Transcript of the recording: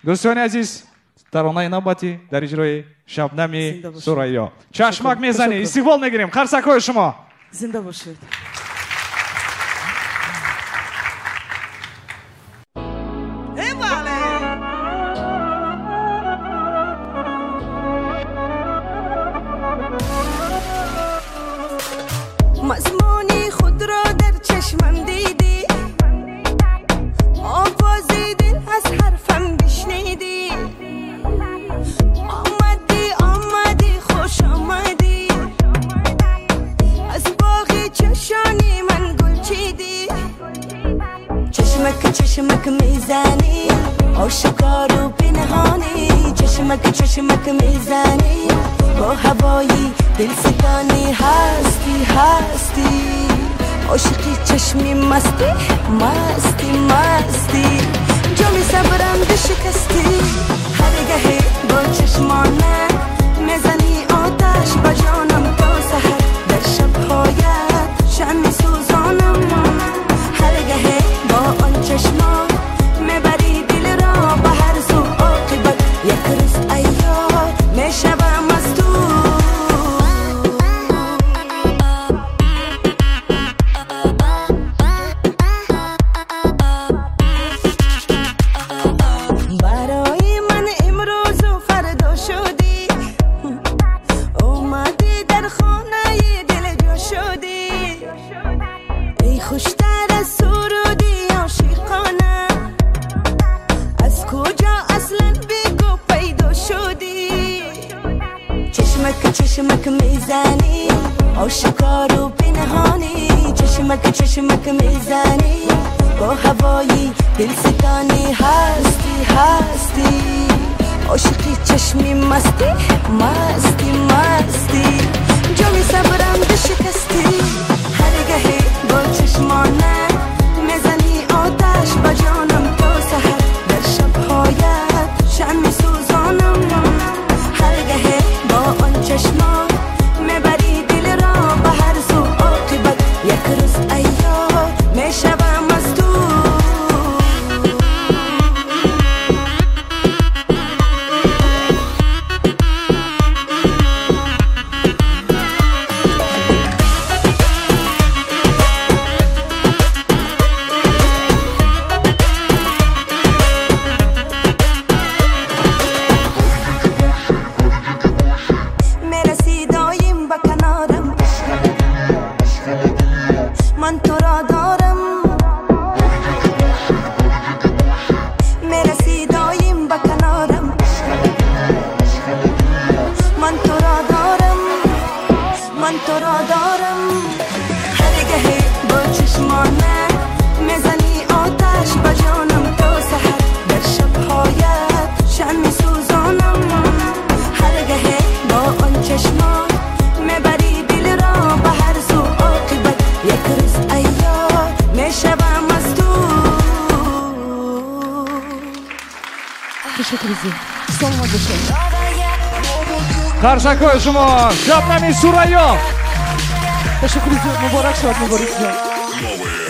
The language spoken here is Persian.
دوستان عزیز ترانه نوبتی در اجرای شبنمی سریا. چشمک میزنی استقبال میگیریم. قرصکای شما زنده باشید. مضمونی خود را در چشمم دیدی، آواز دل از حرفم بشنیدی، آمدی خوش آمدی، از باغ چشانی من گل چیدی، چشمک میزنی آشکار و پنهانی، چشمک میزنی با هوایی دلستانی، هستی عاشقی چشمی مستی جامی صبرم شکستی، هرگاهی با چشمانه میزنی آتش با جانم تا سحر، در شبهایت شمع سوزانم، هرگاهی با آن چشمان میبری دل را به هر سو، عاقبت یک روز ایام میشوم از تو. برای من امروز و فردا شدی، اومدی در خانه دل جا شدی، ای خوشتر از سرودی عاشقانه، از کجا اصلا بگو پیدا شدی، چشمک میزنی آشکار و پنهانی، چشمک میزنی با هوایی دلستانی، هستی عاشقی چشمی مستی جامی صبرم شکستی، هرگاهی با چشمانه میزنی آتش با جانم تا سحر، در شبهایت شمع سوزانم، هرگاهی با آن چشمان میبری دل را به هر سو، عاقبت یک روز ایام میشوم از تو. میرسی دایم به کنارم، من تو را دارم، میرسی دایم به کنارم، من تو را دارم، هرگاهی با چشمانه میزنی آتش به جانم تا سحر، در شبهایت شمع سوزانم، هرگاهی با آن چشمان میبری دل را به هر سو، عاقبت یک روز ایام میشوم از تو. تشکر سلام باشید. قرصکای شما شبنمی سریا. تشکر مبارک شد.